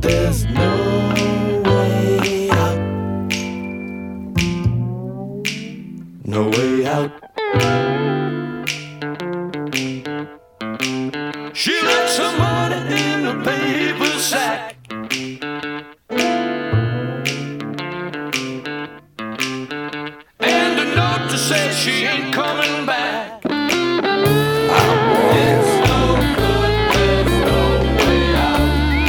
there's no way out. No way out. She left some money in a paper sack, and a note to say she ain't coming back. It's no good, there's no way out.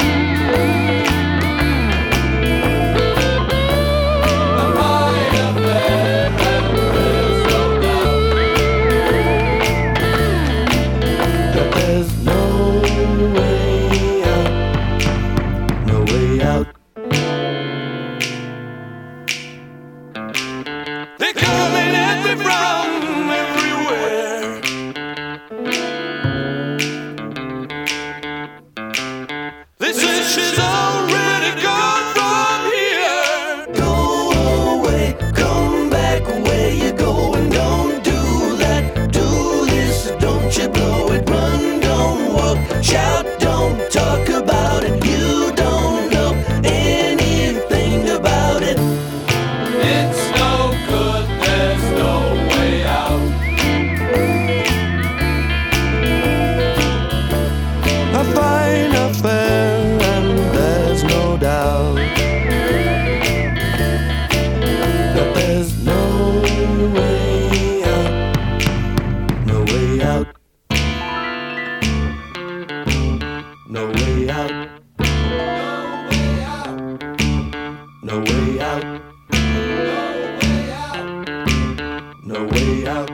A fine affair, and there's no doubt that there's no way out. No way out. They're coming at me from everywhere. They say she's already gone from here. Go away, come back where you're going. Don't do that, do this, don't you blow it. Run, don't walk, shout, don't talk about it. You don't know anything about it. It's no good, there's no way out. A fine affair, and there's no doubt that there's no way out. No way out. No way out. No way out. No way out. No way out.